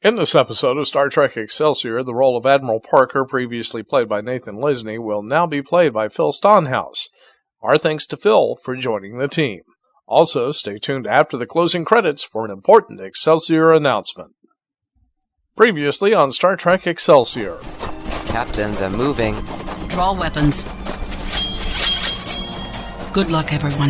In this episode of Star Trek Excelsior, the role of Admiral Parker, previously played by Nathan Lisney, will now be played by Phil Stonehouse. Our thanks to Phil for joining the team. Also, stay tuned after the closing credits for an important Excelsior announcement. Previously on Star Trek Excelsior. Captain, they're moving. Draw weapons. Good luck, everyone.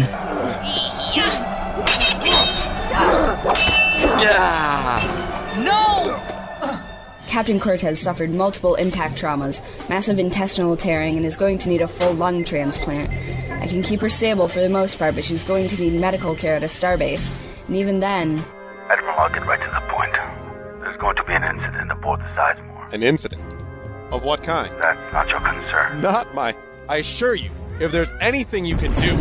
No! Captain Cortez suffered multiple impact traumas, massive intestinal tearing, and is going to need a full lung transplant. I can keep her stable for the most part, but she's going to need medical care at a starbase. And even then... Admiral, I'll get right to the point. There's going to be an incident aboard the Sizemore. An incident? Of what kind? That's not your concern. Not my... I assure you, if there's anything you can do...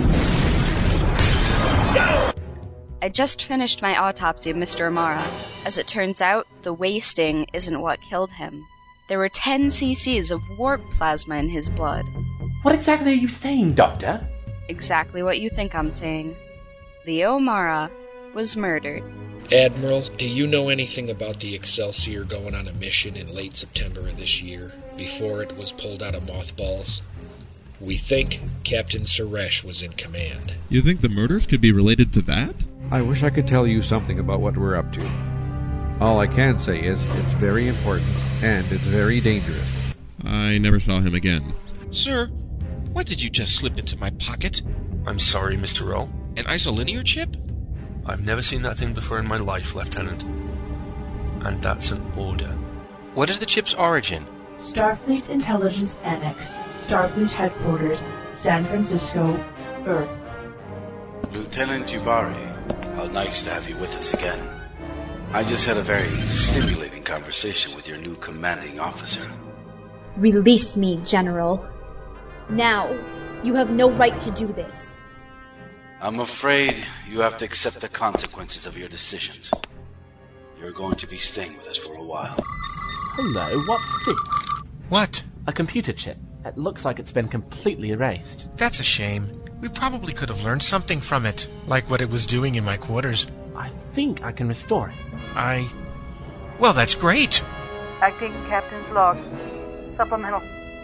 I just finished my autopsy of Mr. Amara. As it turns out, the wasting isn't what killed him. There were 10 cc's of warp plasma in his blood. What exactly are you saying, Doctor? Exactly what you think I'm saying. Leo Amara was murdered. Admiral, do you know anything about the Excelsior going on a mission in late September of this year, before it was pulled out of mothballs? We think Captain Suresh was in command. You think the murders could be related to that? I wish I could tell you something about what we're up to. All I can say is it's very important, and it's very dangerous. I never saw him again. Sir, what did you just slip into my pocket? I'm sorry, Mr. Rowe. An isolinear chip? I've never seen that thing before in my life, Lieutenant. And that's an order. What is the chip's origin? Starfleet Intelligence Annex, Starfleet Headquarters, San Francisco, Earth. Lieutenant Jubari, how nice to have you with us again. I just had a very stimulating conversation with your new commanding officer. Release me, General. Now, you have no right to do this. I'm afraid you have to accept the consequences of your decisions. You're going to be staying with us for a while. Hello, what's this? What? A computer chip. It looks like it's been completely erased. That's a shame. We probably could have learned something from it, like what it was doing in my quarters. I think I can restore it. Well, that's great. Acting Captain's log. Supplemental.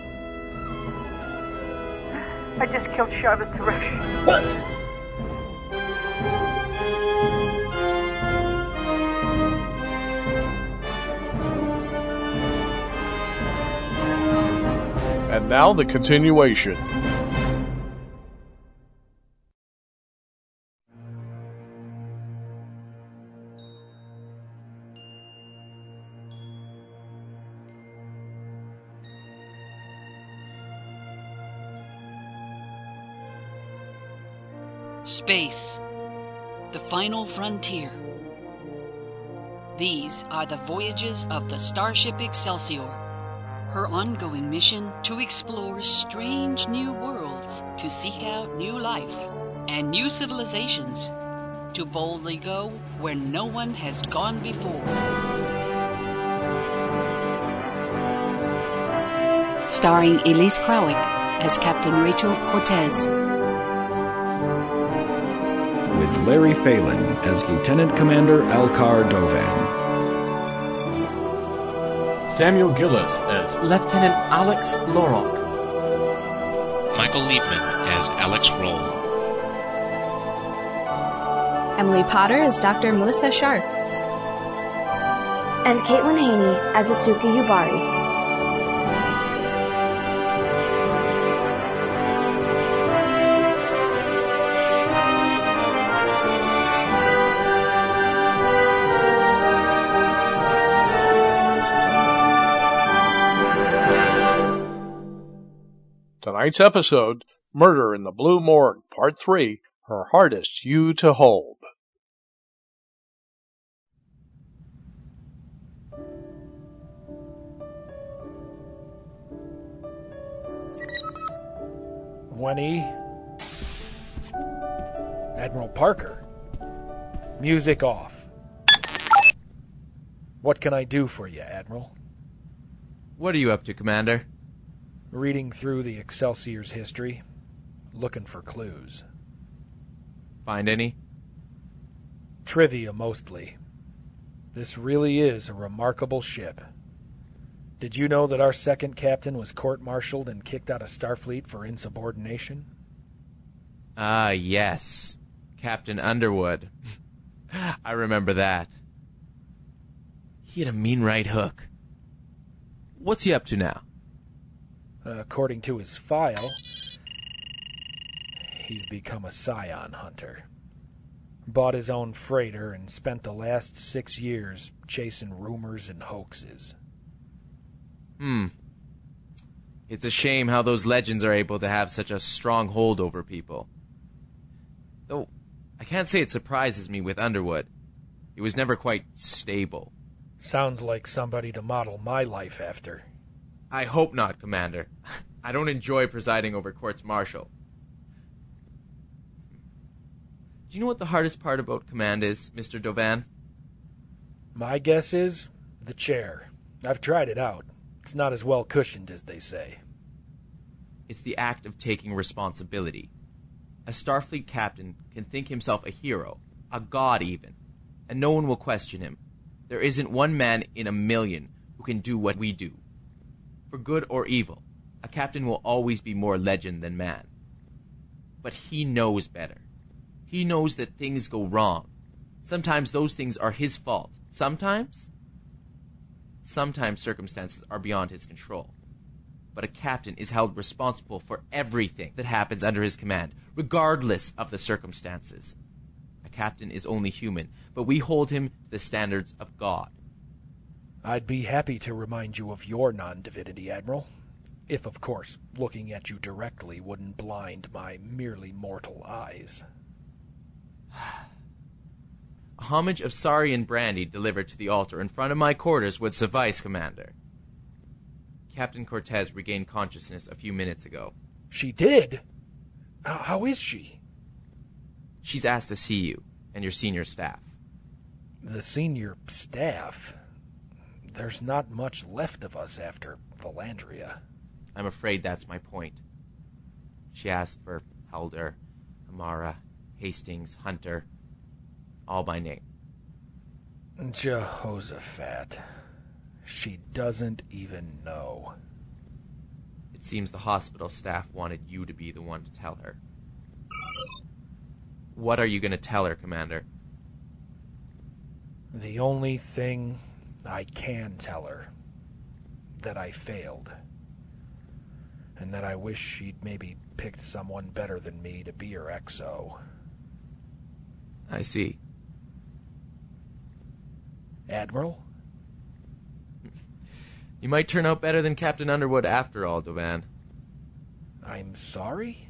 I just killed Sharbat Teresh. What? And now the continuation. Space. The final frontier. These are the voyages of the Starship Excelsior. Her ongoing mission to explore strange new worlds, to seek out new life and new civilizations, to boldly go where no one has gone before. Starring Elise Krawick as Captain Rachel Cortez. With Larry Phelan as Lieutenant Commander Alcar Dovan. Samuel Gillis as Lieutenant Alex Lorok. Michael Liebman as Alex Roll. Emily Potter as Dr. Melissa Sharp. And Caitlin Haney as Asuka Yubari. Tonight's episode, Murder in the Blue Morgue, Part 3, Her Hardest You to Hold. Winnie. Admiral Parker. Music off. What can I do for you, Admiral? What are you up to, Commander? Reading through the Excelsior's history, looking for clues. Find any? Trivia, mostly. This really is a remarkable ship. Did you know that our second captain was court-martialed and kicked out of Starfleet for insubordination? Ah, yes. Captain Underwood. I remember that. He had a mean right hook. What's he up to now? According to his file, he's become a scion hunter. Bought his own freighter and spent the last 6 years chasing rumors and hoaxes. It's a shame how those legends are able to have such a strong hold over people. Though, I can't say it surprises me with Underwood. He was never quite stable. Sounds like somebody to model my life after. I hope not, Commander. I don't enjoy presiding over courts-martial. Do you know what the hardest part about command is, Mr. Dovan? My guess is the chair. I've tried it out. It's not as well cushioned as they say. It's the act of taking responsibility. A Starfleet captain can think himself a hero, a god even, and no one will question him. There isn't one man in a million who can do what we do. For good or evil, a captain will always be more legend than man. But he knows better. He knows that things go wrong. Sometimes those things are his fault. Sometimes circumstances are beyond his control. But a captain is held responsible for everything that happens under his command, regardless of the circumstances. A captain is only human, but we hold him to the standards of God. I'd be happy to remind you of your non-divinity, Admiral. If, of course, looking at you directly wouldn't blind my merely mortal eyes. A homage of Saurian brandy delivered to the altar in front of my quarters would suffice, Commander. Captain Cortez regained consciousness a few minutes ago. She did? How is she? She's asked to see you and your senior staff. The senior staff? There's not much left of us after Valandria. I'm afraid that's my point. She asked for Halder, Amara, Hastings, Hunter, all by name. Jehoshaphat. She doesn't even know. It seems the hospital staff wanted you to be the one to tell her. What are you going to tell her, Commander? The only thing I can tell her. That I failed. And that I wish she'd maybe picked someone better than me to be her XO. I see. Admiral? You might turn out better than Captain Underwood after all, Dovan. I'm sorry?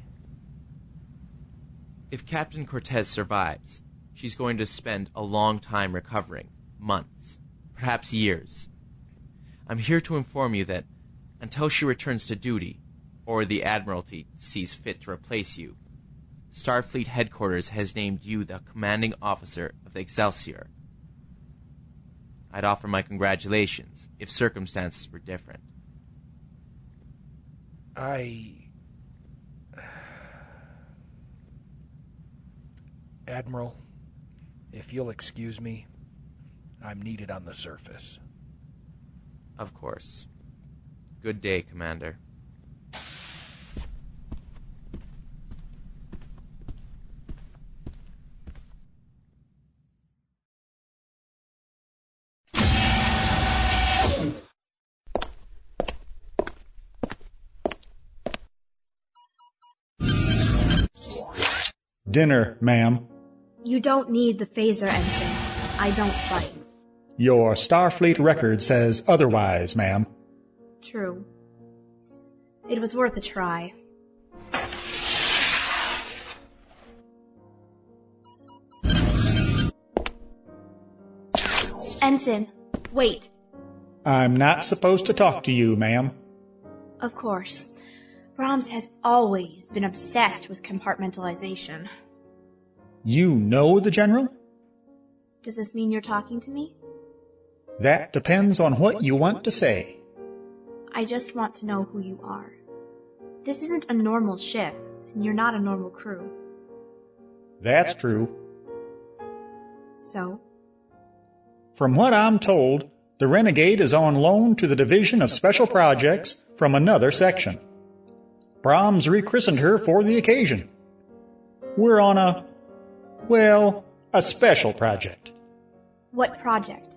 If Captain Cortez survives, she's going to spend a long time recovering. Months. Perhaps years. I'm here to inform you that until she returns to duty, or the Admiralty sees fit to replace you, Starfleet Headquarters has named you the commanding officer of the Excelsior. I'd offer my congratulations if circumstances were different. Admiral, if you'll excuse me, I'm needed on the surface. Of course. Good day, Commander. Dinner, ma'am. You don't need the phaser, Ensign. I don't fight. Your Starfleet record says otherwise, ma'am. True. It was worth a try. Ensign, wait. I'm not supposed to talk to you, ma'am. Of course. Brahms has always been obsessed with compartmentalization. You know the General? Does this mean you're talking to me? That depends on what you want to say. I just want to know who you are. This isn't a normal ship, and you're not a normal crew. That's true. So? From what I'm told, the Renegade is on loan to the Division of Special Projects from another section. Brahms rechristened her for the occasion. We're on a special project. What project?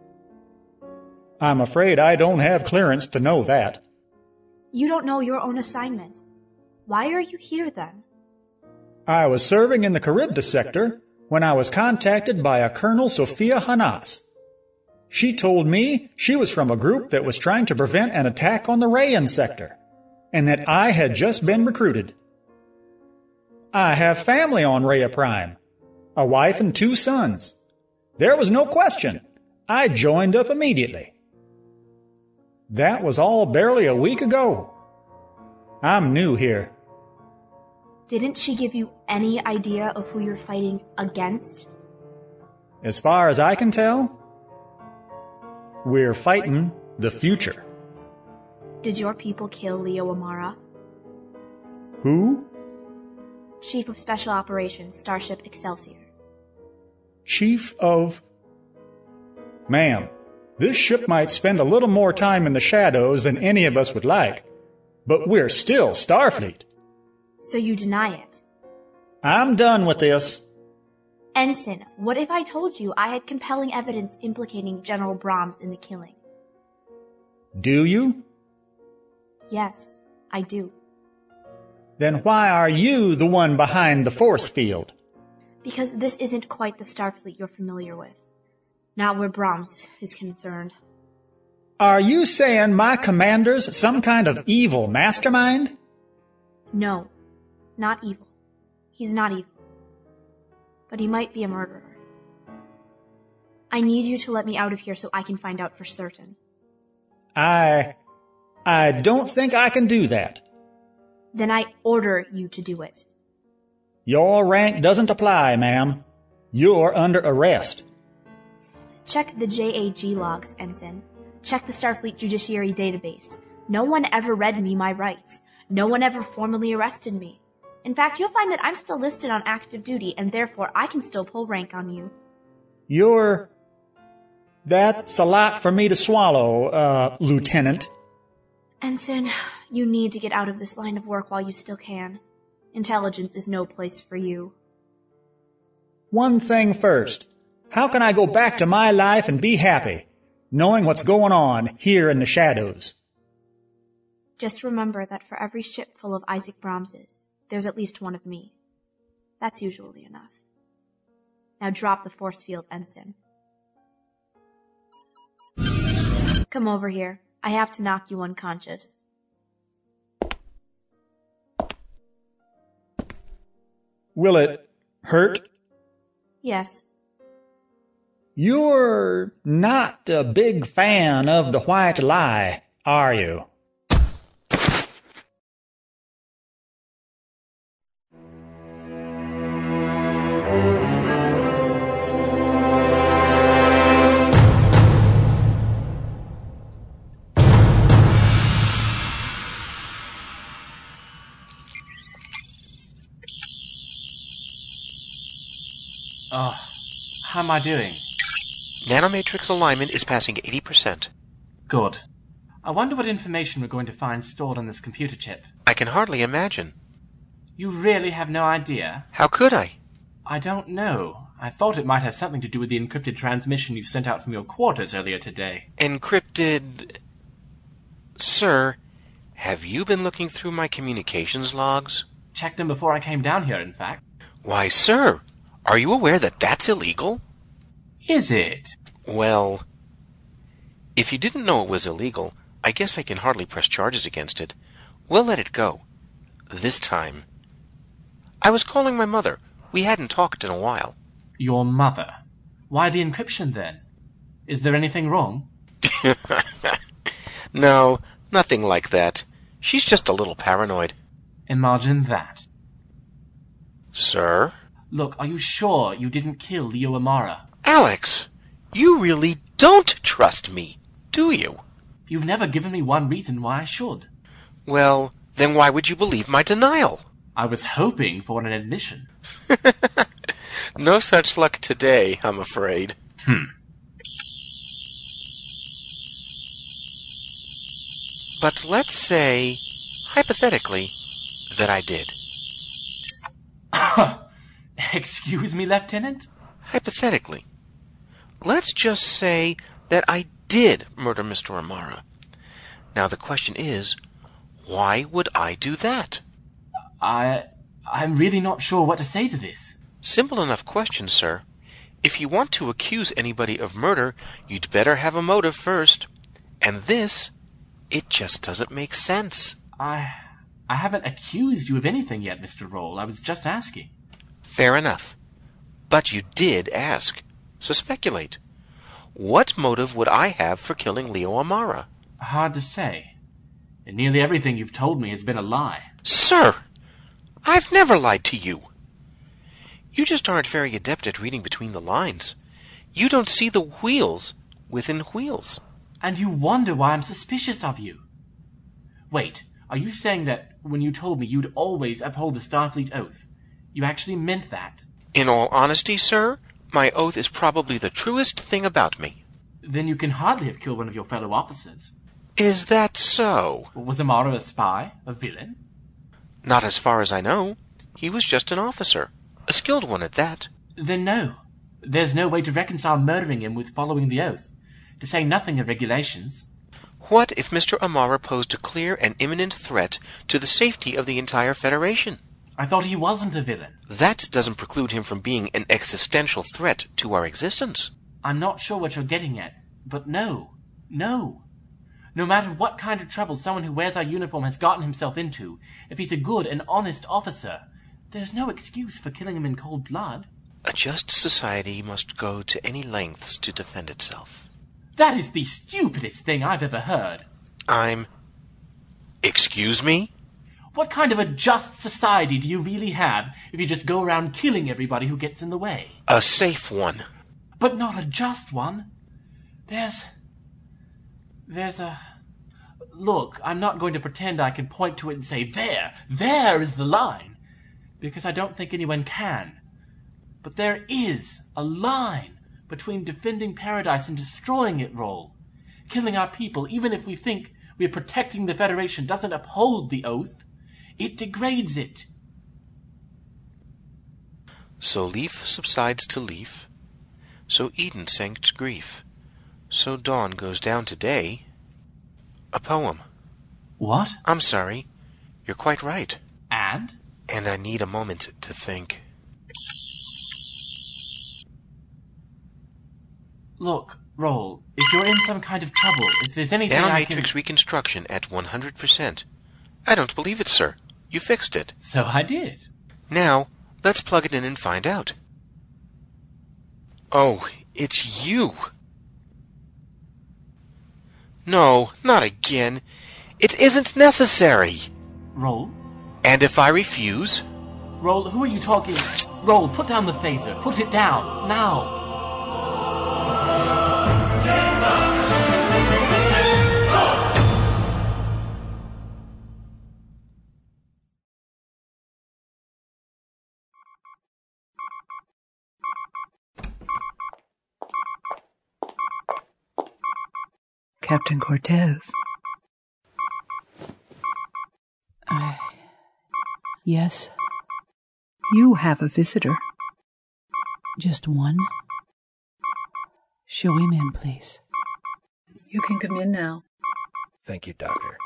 I'm afraid I don't have clearance to know that. You don't know your own assignment. Why are you here then? I was serving in the Charybdis sector when I was contacted by a Colonel Sophia Hanas. She told me she was from a group that was trying to prevent an attack on the Rayan sector, and that I had just been recruited. I have family on Rhea Prime, a wife and 2 sons. There was no question. I joined up immediately. That was all barely a week ago. I'm new here. Didn't she give you any idea of who you're fighting against? As far as I can tell, we're fighting the future. Did your people kill Leo Amara? Who? Chief of Special Operations, Starship Excelsior. Chief of... Ma'am, this ship might spend a little more time in the shadows than any of us would like, but we're still Starfleet. So you deny it? I'm done with this. Ensign, what if I told you I had compelling evidence implicating General Brahms in the killing? Do you? Yes, I do. Then why are you the one behind the force field? Because this isn't quite the Starfleet you're familiar with. Not where Brahms is concerned. Are you saying my commander's some kind of evil mastermind? No, not evil. He's not evil. But he might be a murderer. I need you to let me out of here so I can find out for certain. I don't think I can do that. Then I order you to do it. Your rank doesn't apply, ma'am. You're under arrest. Check the JAG logs, Ensign. Check the Starfleet Judiciary Database. No one ever read me my rights. No one ever formally arrested me. In fact, you'll find that I'm still listed on active duty, and therefore I can still pull rank on you. That's a lot for me to swallow, Lieutenant. Ensign, you need to get out of this line of work while you still can. Intelligence is no place for you. One thing first. How can I go back to my life and be happy, knowing what's going on here in the shadows? Just remember that for every ship full of Isaac Brahmses, there's at least one of me. That's usually enough. Now drop the force field, Ensign. Come over here. I have to knock you unconscious. Will it hurt? Yes. You're not a big fan of the white lie, are you? Oh, how am I doing? Nanomatrix alignment is passing 80%. Good. I wonder what information we're going to find stored on this computer chip. I can hardly imagine. You really have no idea? How could I? I don't know. I thought it might have something to do with the encrypted transmission you sent out from your quarters earlier today. Encrypted... Sir, have you been looking through my communications logs? Checked them before I came down here, in fact. Why, sir, are you aware that that's illegal? Is it? Well, if you didn't know it was illegal, I guess I can hardly press charges against it. We'll let it go. This time. I was calling my mother. We hadn't talked in a while. Your mother? Why the encryption, then? Is there anything wrong? No, nothing like that. She's just a little paranoid. Imagine that. Sir? Look, are you sure you didn't kill Leo Amara? Alex, you really don't trust me, do you? You've never given me one reason why I should. Well, then why would you believe my denial? I was hoping for an admission. No such luck today, I'm afraid. But let's say, hypothetically, that I did. Excuse me, Lieutenant? Hypothetically. Let's just say that I did murder Mr. Amara. Now the question is, why would I do that? I'm really not sure what to say to this. Simple enough question, sir. If you want to accuse anybody of murder, you'd better have a motive first. And this, it just doesn't make sense. I haven't accused you of anything yet, Mr. Roll. I was just asking. Fair enough. But you did ask. So speculate. What motive would I have for killing Leo Amara? Hard to say. And nearly everything you've told me has been a lie. Sir! I've never lied to you. You just aren't very adept at reading between the lines. You don't see the wheels within wheels. And you wonder why I'm suspicious of you. Wait, are you saying that when you told me you'd always uphold the Starfleet oath, you actually meant that? In all honesty, sir, my oath is probably the truest thing about me. Then you can hardly have killed one of your fellow officers. Is that so? Was Amara a spy? A villain? Not as far as I know. He was just an officer. A skilled one at that. Then no. There's no way to reconcile murdering him with following the oath, to say nothing of regulations. What if Mr. Amara posed a clear and imminent threat to the safety of the entire Federation? I thought he wasn't a villain. That doesn't preclude him from being an existential threat to our existence. I'm not sure what you're getting at, but no. No matter what kind of trouble someone who wears our uniform has gotten himself into, if he's a good and honest officer, there's no excuse for killing him in cold blood. A just society must go to any lengths to defend itself. That is the stupidest thing I've ever heard. Excuse me? What kind of a just society do you really have if you just go around killing everybody who gets in the way? A safe one. But not a just one. There's a... Look, I'm not going to pretend I can point to it and say, there is the line, because I don't think anyone can. But there is a line between defending paradise and destroying it, Roll. Killing our people, even if we think we're protecting the Federation, doesn't uphold the oath. It degrades it. So leaf subsides to leaf, so Eden sank to grief, so dawn goes down to day. A poem. What? I'm sorry. You're quite right. And? And I need a moment to think. Look, Roll, if you're in some kind of trouble, if there's anything Nanomatrix reconstruction at 100%. I don't believe it, sir. You fixed it. So I did. Now, let's plug it in and find out. Oh, it's you. No, not again. It isn't necessary. Roll? And if I refuse? Roll, who are you talking? Roll, put down the phaser. Put it down. Now. Captain Cortez. Yes? You have a visitor. Just one? Show him in, please. You can come in now. Thank you, Doctor.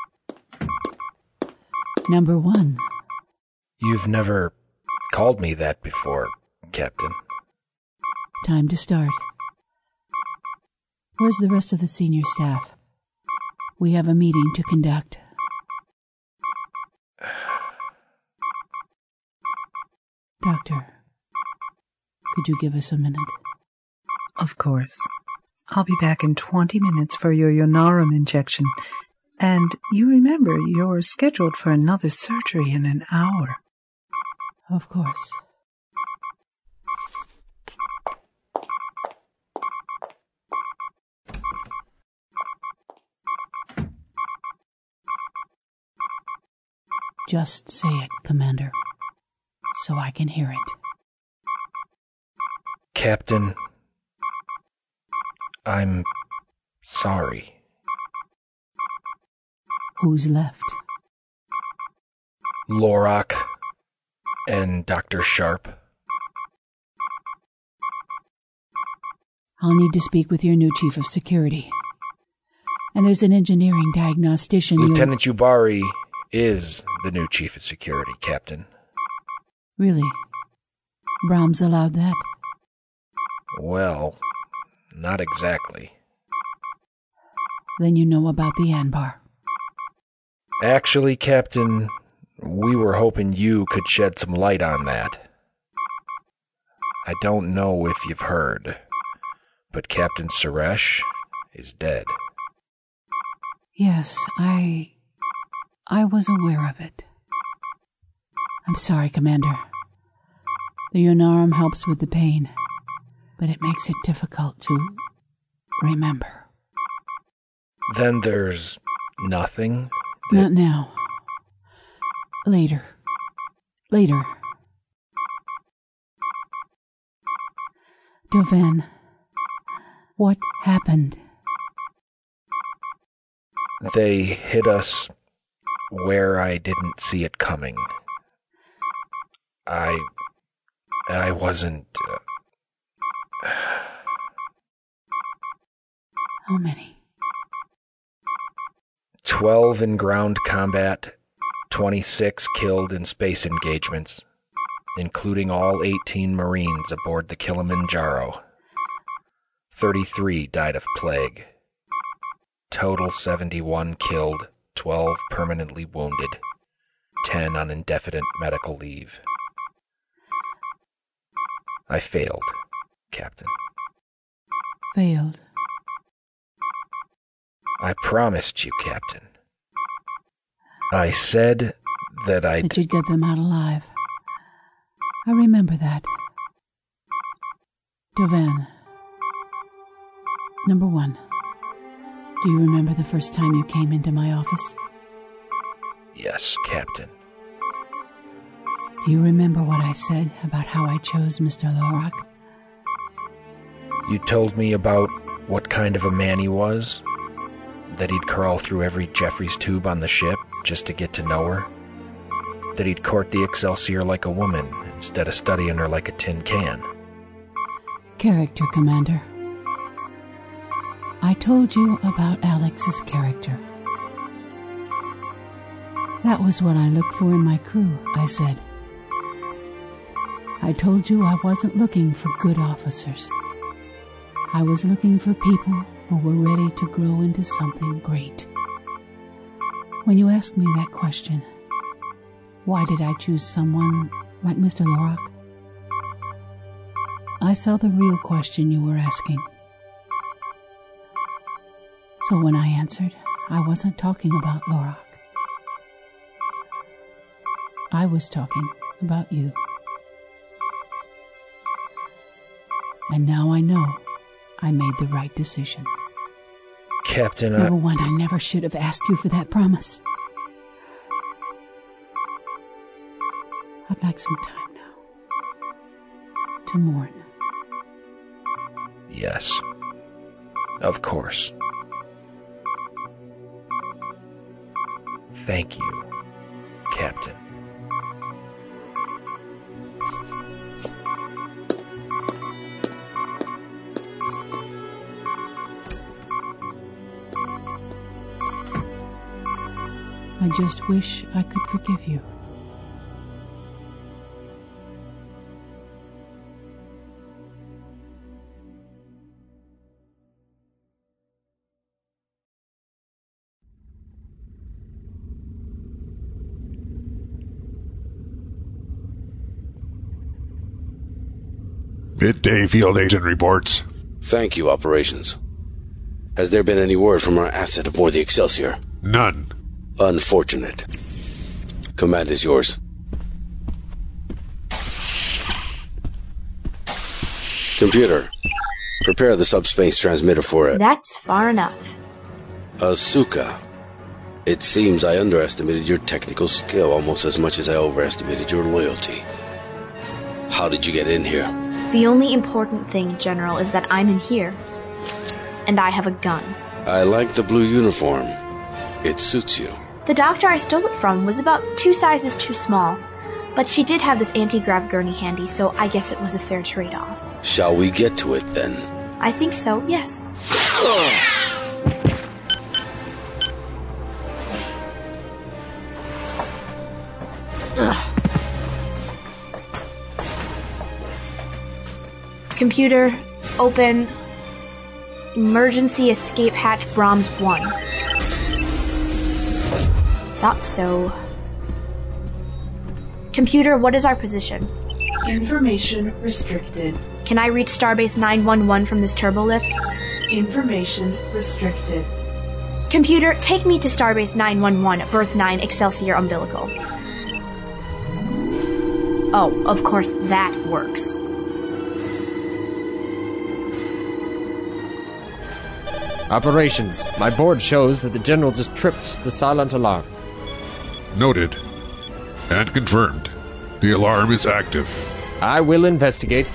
Number 1. You've never called me that before, Captain. Time to start. Where's the rest of the senior staff? We have a meeting to conduct. Doctor, could you give us a minute? Of course. I'll be back in 20 minutes for your Yonarum injection. And you remember, you're scheduled for another surgery in an hour. Of course. Just say it, Commander, so I can hear it. Captain, I'm sorry. Who's left? Lorak and Dr. Sharp. I'll need to speak with your new chief of security. And there's an engineering diagnostician. Lieutenant Yubari is the new chief of security, Captain. Really? Brahms allowed that? Well, not exactly. Then you know about the Anbar. Actually, Captain, we were hoping you could shed some light on that. I don't know if you've heard, but Captain Suresh is dead. Yes, I was aware of it. I'm sorry, Commander. The Yonarum helps with the pain, but it makes it difficult to remember. Then there's nothing? Not now. Later. Doven, what happened? They hit us where I didn't see it coming. I wasn't... How many? 12 in ground combat, 26 killed in space engagements, including all 18 Marines aboard the Kilimanjaro. 33 died of plague. Total 71 killed, 12 permanently wounded, 10 on indefinite medical leave. I failed, Captain. Failed? I promised you, Captain. I said that That you'd get them out alive. I remember that. Dovan. Number one. Do you remember the first time you came into my office? Yes, Captain. Do you remember what I said about how I chose Mr. Lorak? You told me about what kind of a man he was? That he'd crawl through every Jeffries tube on the ship just to get to know her? That he'd court the Excelsior like a woman instead of studying her like a tin can? Character, Commander. I told you about Alex's character. That was what I looked for in my crew, I said. I told you I wasn't looking for good officers. I was looking for people who were ready to grow into something great. When you asked me that question, why did I choose someone like Mr. Lorak? I saw the real question you were asking. So when I answered, I wasn't talking about Lorak. I was talking about you. And now I know I made the right decision. Captain, Number one, I never should have asked you for that promise. I'd like some time now to mourn. Yes. Of course. Thank you, Captain. I just wish I could forgive you. Midday Field Agent reports. Thank you, Operations. Has there been any word from our asset aboard the Excelsior? None. Unfortunate. Command is yours. Computer, prepare the subspace transmitter for it. That's far enough. Asuka, it seems I underestimated your technical skill almost as much as I overestimated your loyalty. How did you get in here? The only important thing, General, is that I'm in here. And I have a gun. I like the blue uniform. It suits you. The doctor I stole it from was about 2 sizes too small. But she did have this anti-grav gurney handy, so I guess it was a fair trade-off. Shall we get to it then? I think so, yes. Ugh. Computer, open emergency escape hatch Brahms 1. Thought so. Computer, what is our position? Information restricted. Can I reach Starbase 911 from this turbolift? Information restricted. Computer, take me to Starbase 911, Berth 9, Excelsior Umbilical. Oh, of course, that works. Operations. My board shows that the General just tripped the silent alarm. Noted. And confirmed. The alarm is active. I will investigate.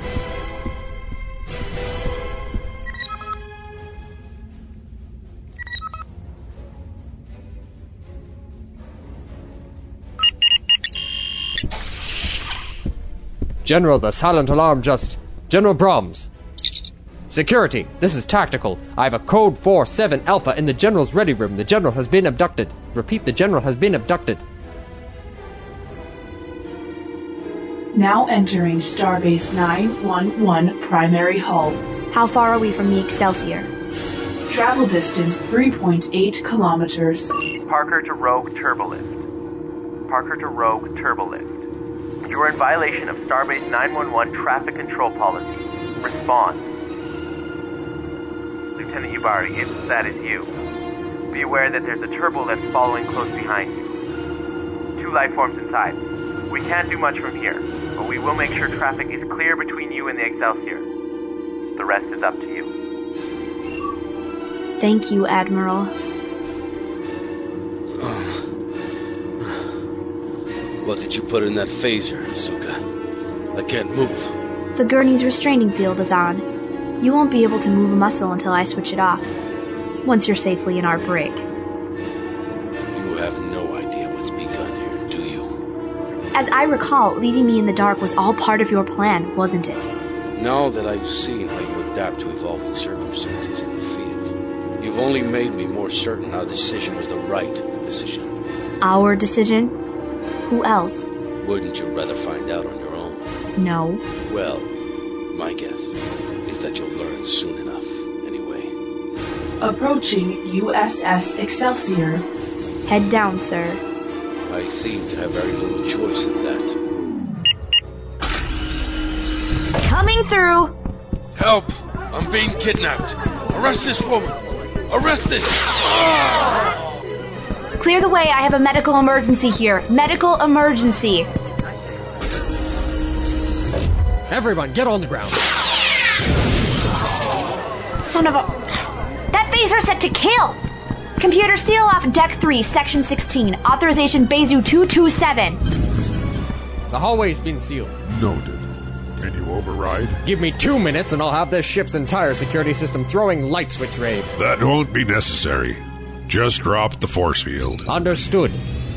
General, the silent alarm just... General Brahms. Security, this is tactical. I have a code 47 Alpha in the General's ready room. The General has been abducted. Repeat, the General has been abducted. Now entering Starbase 911 primary hull. How far are we from the Excelsior? Travel distance 3.8 kilometers. Parker to Rogue Turbolift. Parker to Rogue Turbolift. You are in violation of Starbase 911 traffic control policy. Respond. Lieutenant Yubari, if that is you, be aware that there's a turbolift following close behind you. 2 life forms inside. We can't do much from here, but we will make sure traffic is clear between you and the Excelsior. The rest is up to you. Thank you, Admiral. What did you put in that phaser, Asuka? I can't move. The gurney's restraining field is on. You won't be able to move a muscle until I switch it off. Once you're safely in our brig. You have no idea what's begun here, do you? As I recall, leaving me in the dark was all part of your plan, wasn't it? Now that I've seen how you adapt to evolving circumstances in the field, you've only made me more certain our decision was the right decision. Our decision? Who else? Wouldn't you rather find out on your own? No. Well, my guess is that you'll learn soon enough, anyway. Approaching USS Excelsior. Head down, sir. I seem to have very little choice in that. Coming through! Help! I'm being kidnapped! Arrest this woman! Arrest this! Clear the way, I have a medical emergency here. Medical emergency. Everyone, get on the ground. Son of a... That phaser set to kill! Computer, seal off Deck 3, Section 16. Authorization Bezu 227. The hallway's been sealed. Noted. Can you override? Give me 2 minutes and I'll have this ship's entire security system throwing light switch raids. That won't be necessary. Just drop the force field. Understood.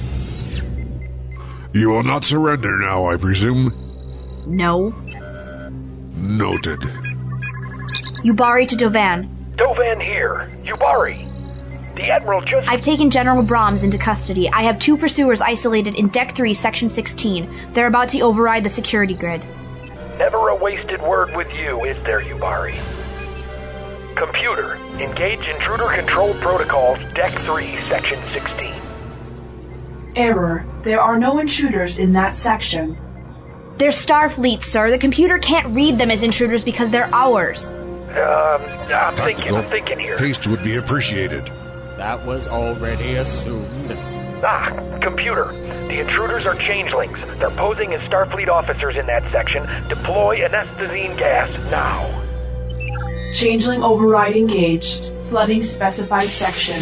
You will not surrender now, I presume? No. Noted. Yubari to Dovan. Dovan here. Yubari. The Admiral just... I've taken General Brahms into custody. I have 2 pursuers isolated in Deck 3, Section 16. They're about to override the security grid. Never a wasted word with you, is there, Yubari? Computer, engage intruder control protocols, Deck 3, Section 16. Error. There are no intruders in that section. They're Starfleet, sir. The computer can't read them as intruders because they're ours. I'm thinking here. Haste would be appreciated. That was already assumed. Computer. The intruders are changelings. They're posing as Starfleet officers in that section. Deploy anesthetizine gas now. Changeling override engaged. Flooding specified section.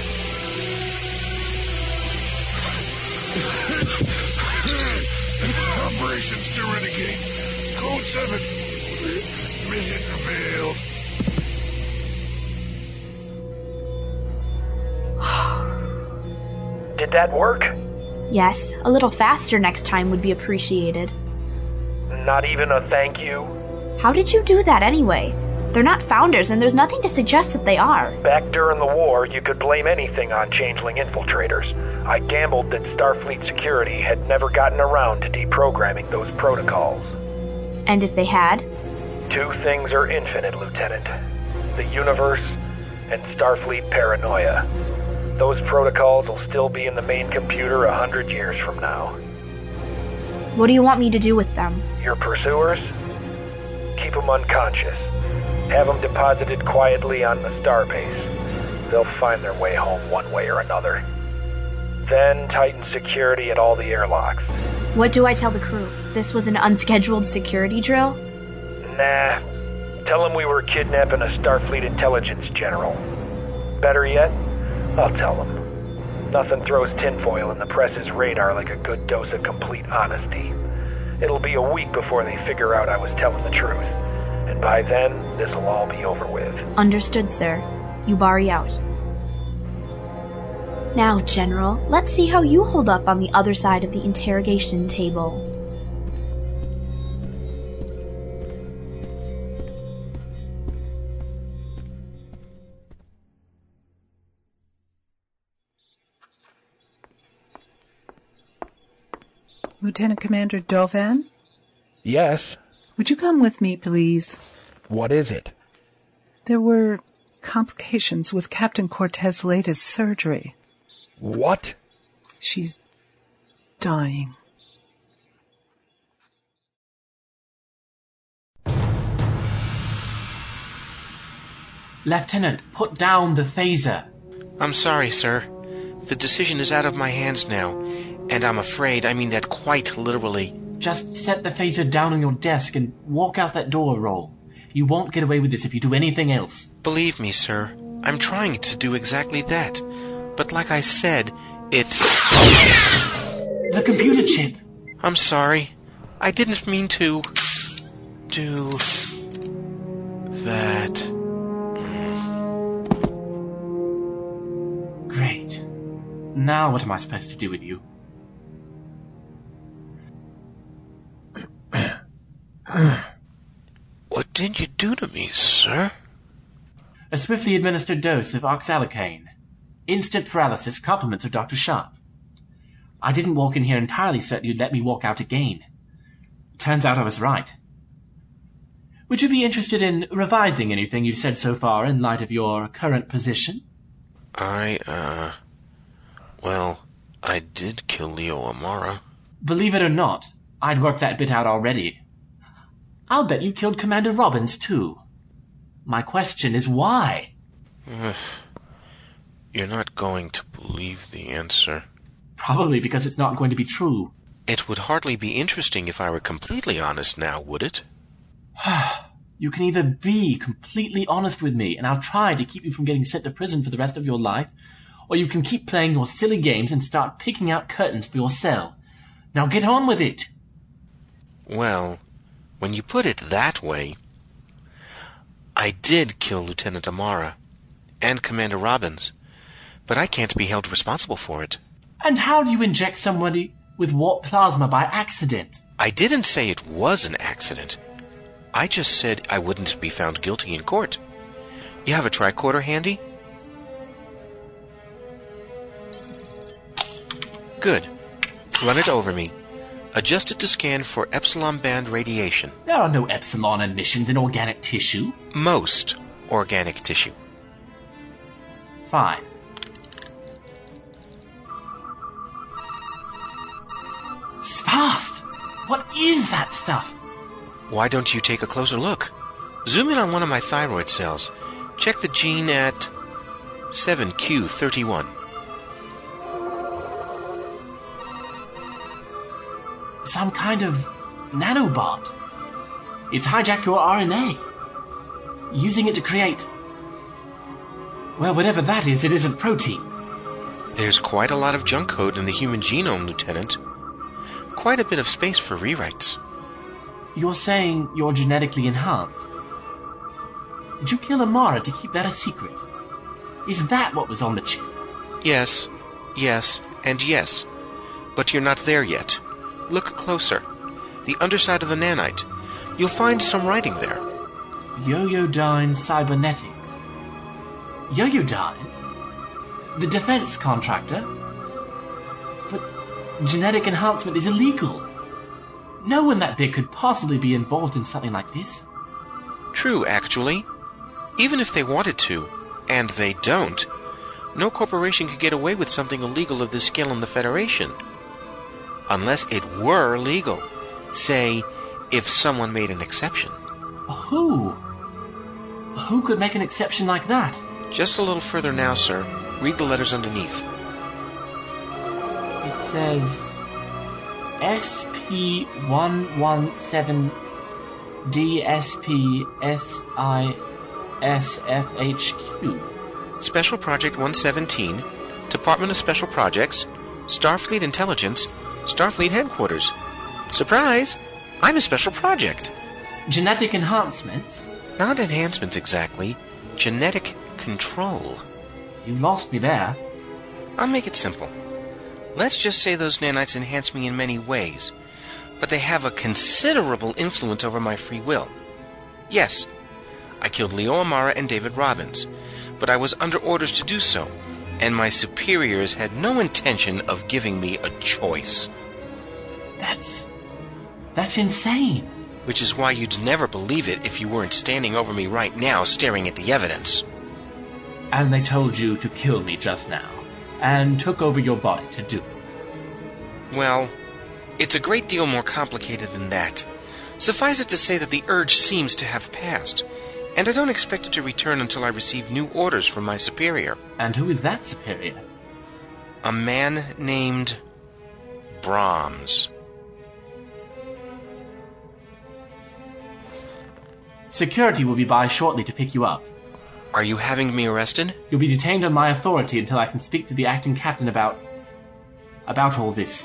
Operations to Renegade. Code 7. Mission failed. Did Did that work? Yes, a little faster next time would be appreciated. Not even a thank you? How did you do that anyway? They're not founders, and there's nothing to suggest that they are. Back during the war, you could blame anything on changeling infiltrators. I gambled that Starfleet security had never gotten around to deprogramming those protocols. And if they had? Two things are infinite, Lieutenant. The universe and Starfleet paranoia. Those protocols will still be in the main computer 100 years from now. What do you want me to do with them? Your pursuers? Keep them unconscious. Have them deposited quietly on the starbase. They'll find their way home one way or another. Then tighten security at all the airlocks. What do I tell the crew? This was an unscheduled security drill? Nah. Tell them we were kidnapping a Starfleet intelligence general. Better yet, I'll tell them. Nothing throws tinfoil in the press's radar like a good dose of complete honesty. It'll be a week before they figure out I was telling the truth. And by then, this'll all be over with. Understood, sir. Yubari out. Now, General, let's see how you hold up on the other side of the interrogation table. Lieutenant Commander Dovan? Yes? Would you come with me, please? What is it? There were complications with Captain Cortez's latest surgery. What? She's dying. Lieutenant, put down the phaser. I'm sorry, sir. The decision is out of my hands now, and I'm afraid I mean that quite literally. Just set the phaser down on your desk and walk out that door, Roll. You won't get away with this if you do anything else. Believe me, sir, I'm trying to do exactly that. But like I said, The computer chip! I'm sorry. I didn't mean to do that. Great. Now what am I supposed to do with you? What did you do to me, sir? A swiftly administered dose of oxalicaine. Instant paralysis, compliments of Dr. Sharp. I didn't walk in here entirely certain you'd let me walk out again. Turns out I was right. Would you be interested in revising anything you've said so far in light of your current position? Well, I did kill Leo Amara. Believe it or not, I'd worked that bit out already. I'll bet you killed Commander Robbins, too. My question is why? You're not going to believe the answer. Probably because it's not going to be true. It would hardly be interesting if I were completely honest now, would it? You can either be completely honest with me, and I'll try to keep you from getting sent to prison for the rest of your life, or you can keep playing your silly games and start picking out curtains for your cell. Now get on with it! Well, when you put it that way, I did kill Lieutenant Amara and Commander Robbins, but I can't be held responsible for it. And how do you inject somebody with warp plasma by accident? I didn't say it was an accident. I just said I wouldn't be found guilty in court. You have a tricorder handy? Good. Run it over me. Adjust it to scan for epsilon band radiation. There are no epsilon emissions in organic tissue. Most organic tissue. Fine. It's fast! What is that stuff? Why don't you take a closer look? Zoom in on one of my thyroid cells. Check the gene at 7q31. Some kind of nanobot. It's hijacked your RNA. Using it to create... Well, whatever that is, it isn't protein. There's quite a lot of junk code in the human genome, Lieutenant. Quite a bit of space for rewrites. You're saying you're genetically enhanced? Did you kill Amara to keep that a secret? Is that what was on the chip? Yes, Yes, and yes. But you're not there yet. Look closer. The underside of the nanite. You'll find some writing there. Yoyodyne Cybernetics. Yoyodyne? The defense contractor? But genetic enhancement is illegal. No one that big could possibly be involved in something like this. True, actually. Even if they wanted to, and they don't, no corporation could get away with something illegal of this scale in the Federation. Unless it were legal. Say, if someone made an exception. Who? Who could make an exception like that? Just a little further now, sir. Read the letters underneath. It says SP117 DSPSISFHQ. Special Project 117, Department of Special Projects, Starfleet Intelligence, Starfleet Headquarters. Surprise! I'm a special project. Genetic enhancements? Not enhancements exactly. Genetic control. You lost me there. I'll make it simple. Let's just say those nanites enhance me in many ways, but they have a considerable influence over my free will. Yes, I killed Leo Amara and David Robbins, but I was under orders to do so, and my superiors had no intention of giving me a choice. That's insane. Which is why you'd never believe it if you weren't standing over me right now staring at the evidence. And they told you to kill me just now, and took over your body to do it. Well, it's a great deal more complicated than that. Suffice it to say that the urge seems to have passed, and I don't expect it to return until I receive new orders from my superior. And who is that superior? A man named Brahms. Security will be by shortly to pick you up. Are you having me arrested? You'll be detained on my authority until I can speak to the acting captain about all this.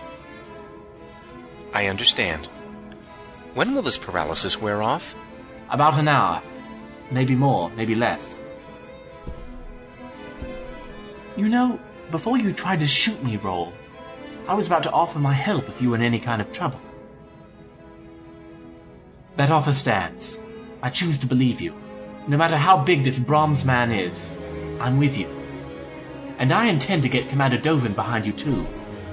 I understand. When will this paralysis wear off? About an hour. Maybe more, maybe less. You know, before you tried to shoot me, Roll, I was about to offer my help if you were in any kind of trouble. That offer stands. I choose to believe you. No matter how big this Brahms man is, I'm with you. And I intend to get Commander Dovin behind you too.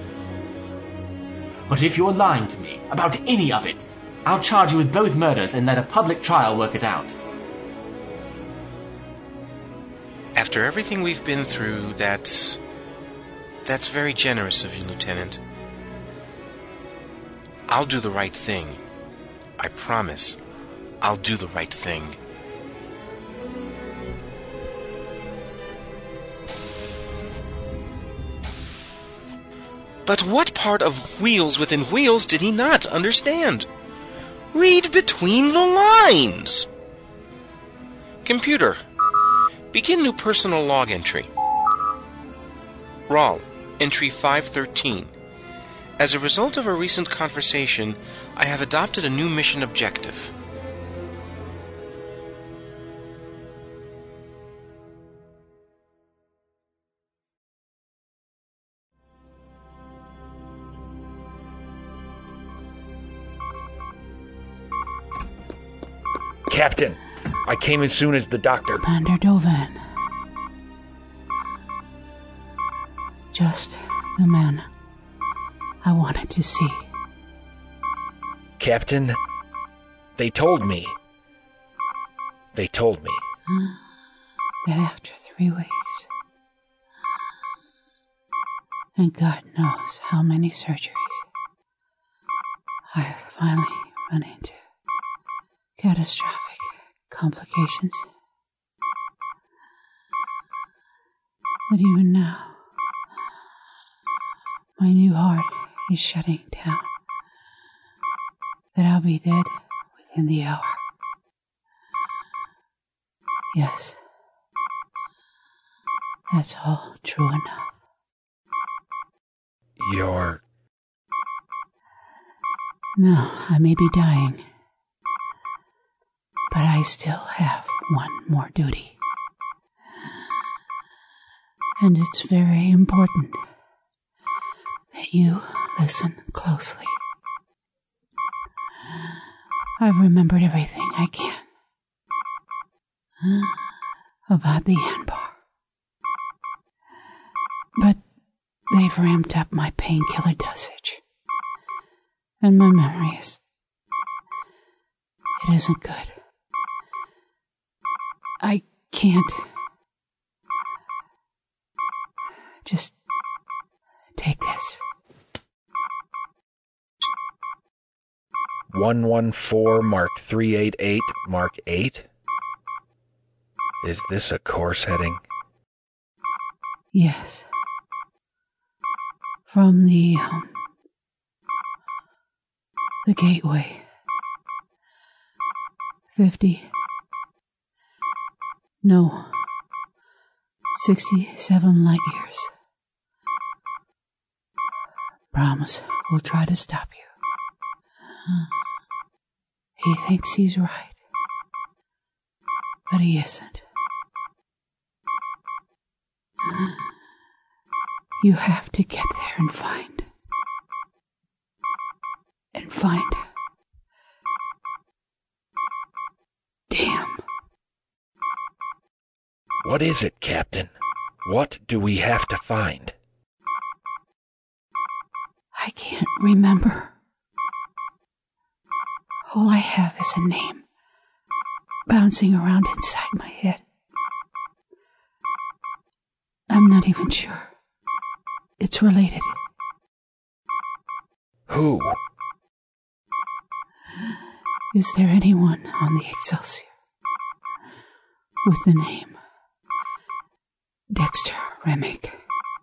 But if you're lying to me about any of it, I'll charge you with both murders and let a public trial work it out. After everything we've been through, that's very generous of you, Lieutenant. I'll do the right thing. I promise. I'll do the right thing. But what part of Wheels Within Wheels did he not understand? Read between the lines! Computer, begin new personal log entry. Rawl, entry 513. As a result of a recent conversation, I have adopted a new mission objective. Captain, I came as soon as the doctor... Commander Dovan. Just the man I wanted to see. Captain, they told me. That after 3 weeks, and God knows how many surgeries, I have finally run into catastrophic complications. That even now, my new heart is shutting down. That I'll be dead within the hour. Yes, that's all true enough. You're... Now, I may be dying, but I still have one more duty. And it's very important that you listen closely. I've remembered everything I can about the Anbar. But they've ramped up my painkiller dosage. And my memory it isn't good. I can't. Just take this. 114 Mark 388 Mark 8? Is this a course heading? Yes. From the gateway. 67 light years. Brahms will try to stop you. He thinks he's right, but he isn't. You have to get there and find. Damn. What is it, Captain? What do we have to find? I can't remember. All I have is a name bouncing around inside my head. I'm not even sure it's related. Who? Is there anyone on the Excelsior with the name Dexter Remick?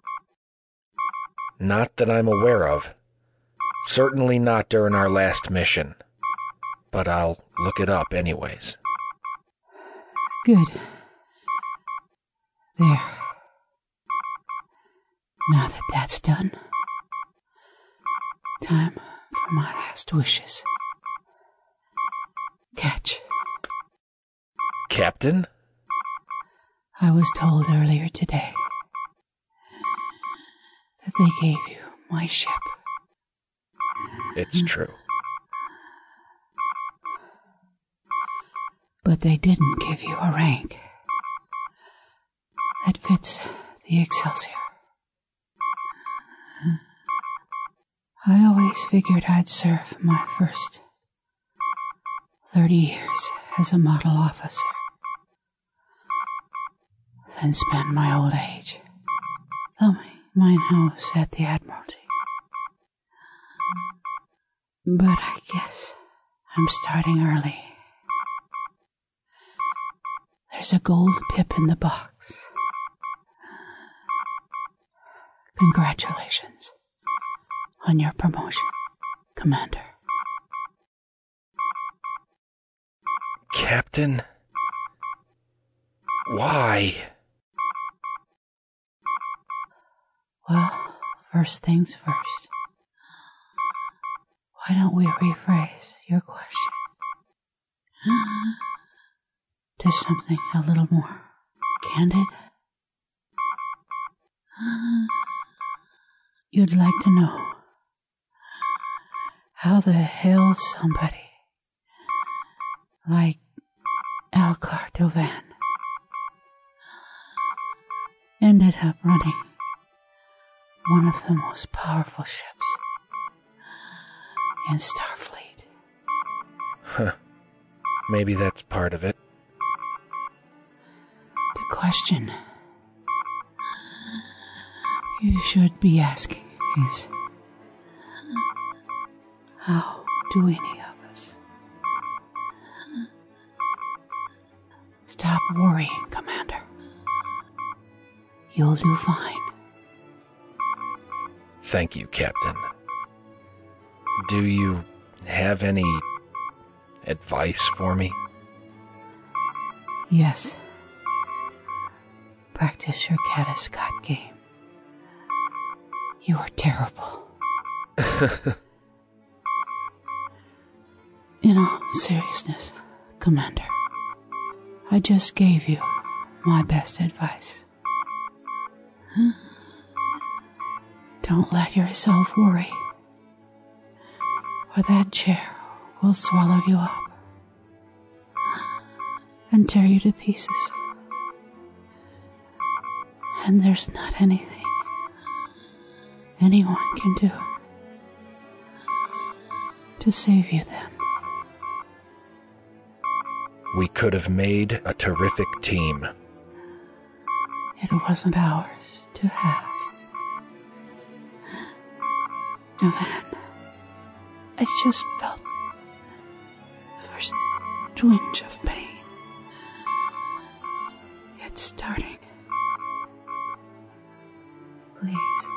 Not that I'm aware of. Certainly not during our last mission. But I'll look it up anyways. Good. There. Now that that's done, time for my last wishes. Catch. Captain? I was told earlier today that they gave you my ship. It's true. But they didn't give you a rank that fits the Excelsior. I always figured I'd serve my first 30 years as a model officer, then spend my old age thumbing my nose at the Admiralty. But I guess I'm starting early. There's a gold pip in the box. Congratulations on your promotion, Commander. Captain? Why? Well, first things first. Why don't we rephrase your question to something a little more candid? You'd like to know how the hell somebody like Alcar Dovan ended up running one of the most powerful ships in Starfleet. Huh. Maybe that's part of it. The question you should be asking is, how do any of us stop worrying, Commander? You'll do fine. Thank you, Captain. Do you have any advice for me? Yes. Practice your Caddiscot game. You are terrible. In all seriousness, Commander, I just gave you my best advice. Don't let yourself worry, or that chair will swallow you up and tear you to pieces. And there's not anything anyone can do to save you then. We could have made a terrific team. It wasn't ours to have. Van, I just felt the first twinge of pain. It's starting. Please.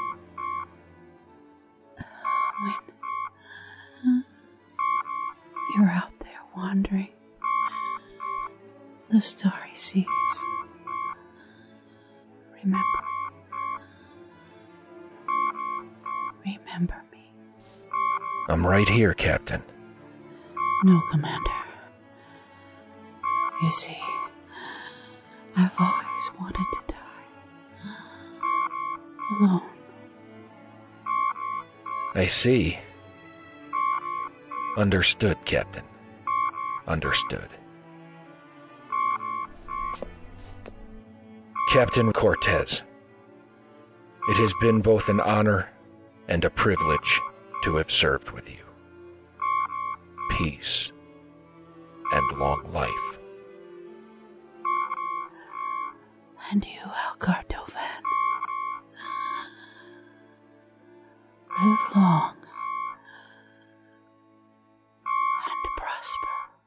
When you're out there wandering the starry seas, remember me. I'm right here, Captain. No, Commander. You see, I've always wanted to die. Alone. I see. Understood, Captain. Understood. Captain Cortez, it has been both an honor and a privilege to have served with you. Peace and long life. And you, Alcar Dovan. Live long and prosper.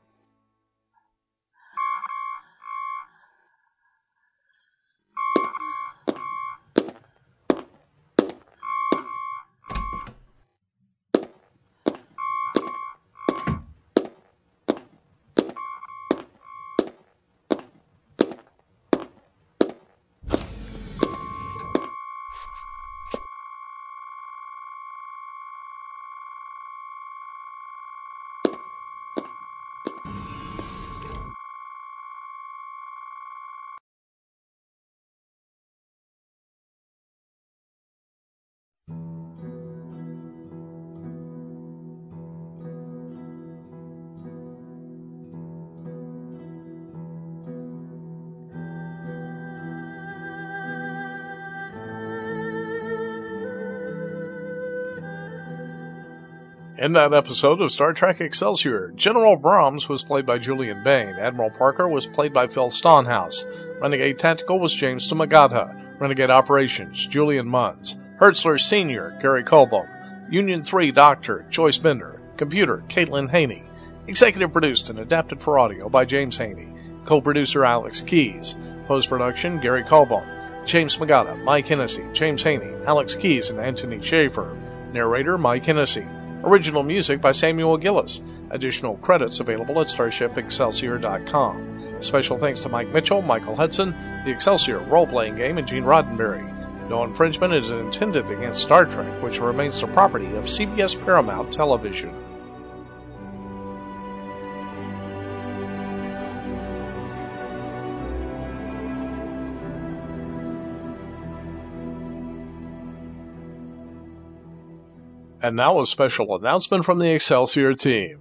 In that episode of Star Trek Excelsior, General Brahms was played by Julian Bain, Admiral Parker was played by Phil Stonehouse, Renegade Tactical was James Tamagata, Renegade Operations, Julian Munns, Hertzler Sr., Gary Colbom, Union 3 Doctor, Joyce Bender, Computer, Caitlin Haney, Executive produced and adapted for audio by James Haney, Co-producer Alex Keys, Post-production Gary Colbom, James Magata, Mike Hennessy, James Haney, Alex Keys, and Anthony Schaefer, Narrator Mike Hennessy. Original music by Samuel Gillis. Additional credits available at StarshipExcelsior.com. Special thanks to Mike Mitchell, Michael Hudson, the Excelsior role-playing game, and Gene Roddenberry. No infringement is intended against Star Trek, which remains the property of CBS Paramount Television. And now a special announcement from the Excelsior team.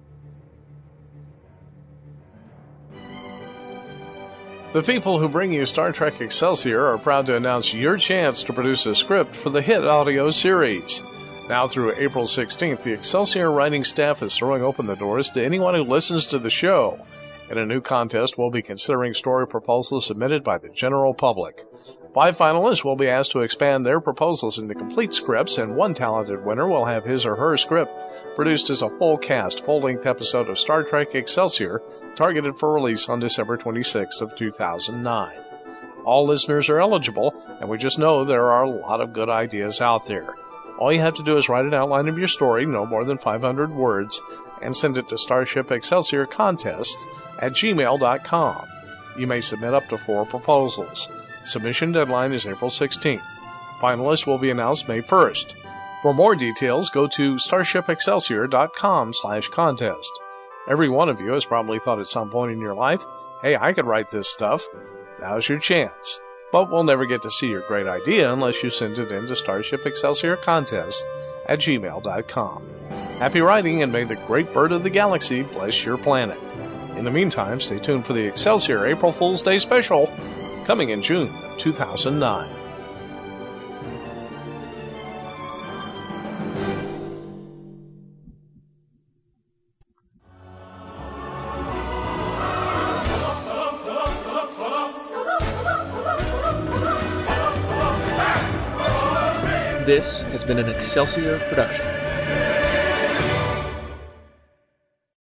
The people who bring you Star Trek Excelsior are proud to announce your chance to produce a script for the hit audio series. Now through April 16th, the Excelsior writing staff is throwing open the doors to anyone who listens to the show. In a new contest, we'll be considering story proposals submitted by the general public. 5 finalists will be asked to expand their proposals into complete scripts, and one talented winner will have his or her script produced as a full-cast, full-length episode of Star Trek Excelsior, targeted for release on December 26th of 2009. All listeners are eligible, and we just know there are a lot of good ideas out there. All you have to do is write an outline of your story, no more than 500 words, and send it to Starship Excelsior Contest at gmail.com. You may submit up to 4 proposals. Submission deadline is April 16th. Finalists will be announced May 1st. For more details, go to starshipexcelsior.com/contest. Every one of you has probably thought at some point in your life, hey, I could write this stuff. Now's your chance. but we'll never get to see your great idea unless you send it in to Starship Excelsior Contest at gmail.com. Happy writing, and may the great bird of the galaxy bless your planet. In the meantime, stay tuned for the Excelsior April Fool's Day special, coming in June 2009. This has been an Excelsior production.